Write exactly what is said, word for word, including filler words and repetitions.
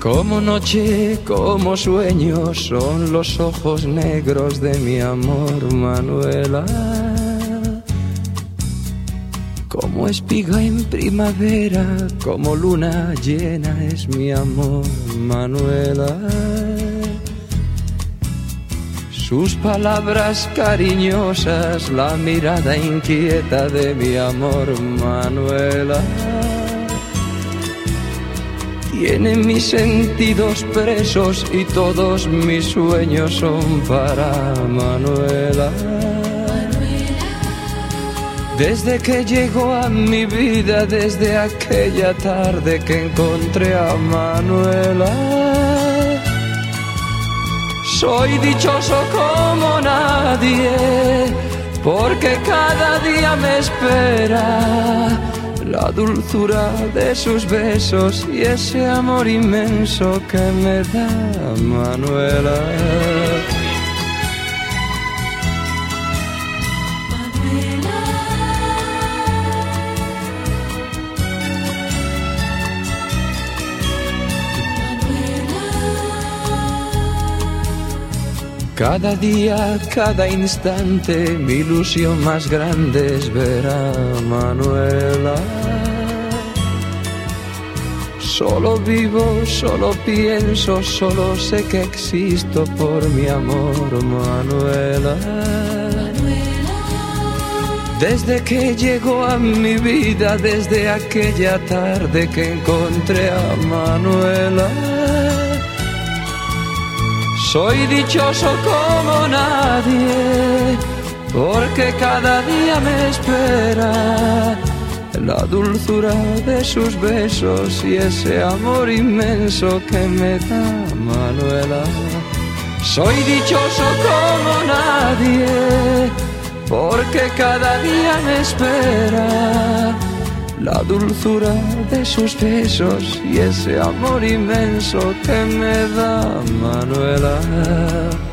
Como noche, como sueño, son los ojos negros de mi amor, Manuela. Como espiga en primavera, como luna llena es mi amor, Manuela. Sus palabras cariñosas, la mirada inquieta de mi amor, Manuela. Tiene mis sentidos presos y todos mis sueños son para Manuela. Desde que llegó a mi vida, desde aquella tarde que encontré a Manuela, soy dichoso como nadie, porque cada día me espera la dulzura de sus besos y ese amor inmenso que me da Manuela. Cada día, cada instante, mi ilusión más grande es ver a Manuela. Solo vivo, solo pienso, solo sé que existo por mi amor, Manuela. Desde que llegó a mi vida, desde aquella tarde que encontré a Manuela, soy dichoso como nadie, porque cada día me espera la dulzura de sus besos y ese amor inmenso que me da Manuela. Soy dichoso como nadie, porque cada día me espera la dulzura de sus besos y ese amor inmenso que me da Manuela.